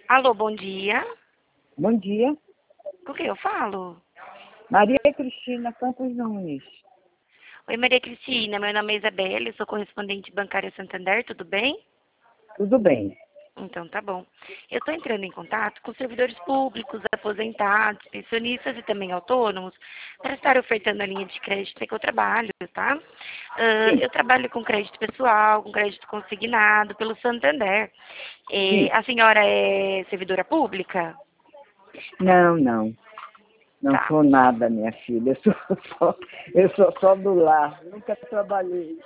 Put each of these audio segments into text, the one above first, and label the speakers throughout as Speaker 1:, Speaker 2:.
Speaker 1: Alô, bom dia.
Speaker 2: Bom dia.
Speaker 1: Com quem eu falo?
Speaker 2: Maria Cristina Campos Nunes.
Speaker 1: Oi, Maria Cristina. Meu nome é Isabela, eu sou correspondente bancária Santander, tudo bem?
Speaker 2: Tudo bem?
Speaker 1: Então, tá bom. Eu estou entrando em contato com servidores públicos, aposentados, pensionistas e também autônomos para estar ofertando a linha de crédito que eu trabalho, tá?
Speaker 2: Sim,
Speaker 1: Eu trabalho com crédito pessoal, com crédito consignado pelo Santander.
Speaker 2: sim.
Speaker 1: A senhora é servidora pública?
Speaker 2: Não, não. Não
Speaker 1: Tá.
Speaker 2: sou nada, minha filha. Eu sou só do lar. Nunca trabalhei.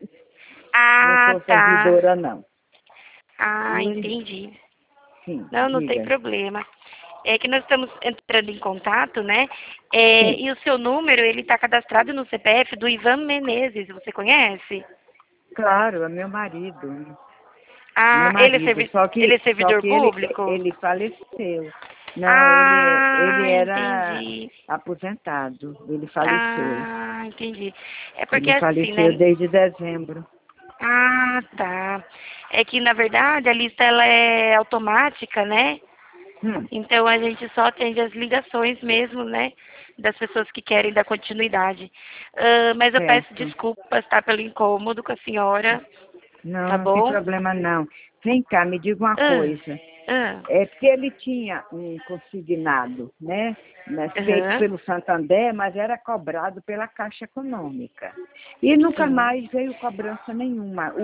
Speaker 2: Não
Speaker 1: Ah,
Speaker 2: sou
Speaker 1: tá.
Speaker 2: servidora, não.
Speaker 1: Ah,
Speaker 2: E,
Speaker 1: entendi.
Speaker 2: sim,
Speaker 1: Não, não tem
Speaker 2: diga.
Speaker 1: problema. É que nós estamos entrando em contato, né?
Speaker 2: Sim,
Speaker 1: E o seu número, ele está cadastrado no CPF do Ivan Menezes, você conhece?
Speaker 2: claro, é meu marido. Meu
Speaker 1: Ah,
Speaker 2: marido. Só
Speaker 1: ele
Speaker 2: que,
Speaker 1: é
Speaker 2: só
Speaker 1: servidor
Speaker 2: que ele,
Speaker 1: público?
Speaker 2: ele faleceu. Não, ele
Speaker 1: Ah,
Speaker 2: era
Speaker 1: entendi.
Speaker 2: aposentado. Ele faleceu.
Speaker 1: Ah, entendi. É porque
Speaker 2: Ele
Speaker 1: assim,
Speaker 2: faleceu
Speaker 1: né?
Speaker 2: desde dezembro.
Speaker 1: Ah, tá. É que, na verdade, a lista ela é automática, né?
Speaker 2: Hum,
Speaker 1: Então a gente só atende as ligações mesmo, né? Das pessoas que querem dar continuidade. Mas eu peço
Speaker 2: certo.
Speaker 1: desculpas, tá? Pelo incômodo com a senhora,
Speaker 2: Não,
Speaker 1: tá
Speaker 2: não tem
Speaker 1: bom?
Speaker 2: problema não. Vem cá, me diga uma
Speaker 1: Ah,
Speaker 2: coisa.
Speaker 1: ah,
Speaker 2: É porque ele tinha um consignado, né, feito
Speaker 1: aham,
Speaker 2: pelo Santander, mas era cobrado pela Caixa Econômica. E nunca
Speaker 1: sim.
Speaker 2: mais veio cobrança nenhuma.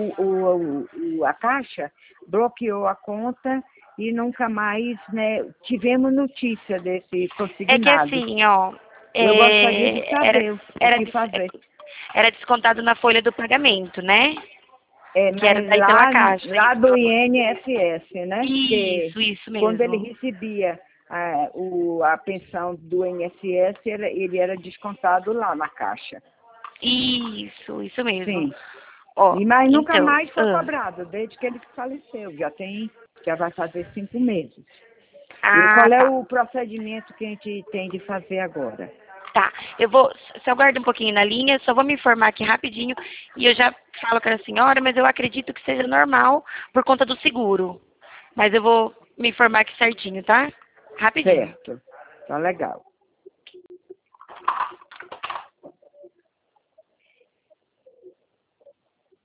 Speaker 2: A Caixa bloqueou a conta e nunca mais, né, tivemos notícia desse
Speaker 1: É que
Speaker 2: consignado.
Speaker 1: assim, ó,
Speaker 2: Eu gostaria de
Speaker 1: era,
Speaker 2: saber o
Speaker 1: era,
Speaker 2: que fazer.
Speaker 1: era descontado na folha do pagamento, né?
Speaker 2: É,
Speaker 1: Que era
Speaker 2: mas
Speaker 1: daí pela Caixa.
Speaker 2: lá do INSS, né? Porque
Speaker 1: Isso
Speaker 2: quando ele
Speaker 1: mesmo.
Speaker 2: recebia a pensão do INSS, ele era descontado lá na Caixa.
Speaker 1: Isso mesmo.
Speaker 2: Sim.
Speaker 1: Ó,
Speaker 2: Mas nunca
Speaker 1: então,
Speaker 2: mais foi cobrado, desde que ele faleceu. Já vai fazer 5 meses. E qual é
Speaker 1: tá.
Speaker 2: o procedimento que a gente tem de fazer agora?
Speaker 1: Tá, eu vou, se aguarda um pouquinho na linha, só vou me informar aqui rapidinho e eu já falo com a senhora, mas eu acredito que seja normal por conta do seguro. Mas eu vou me informar aqui certinho, tá? Rapidinho.
Speaker 2: Certo. Tá legal.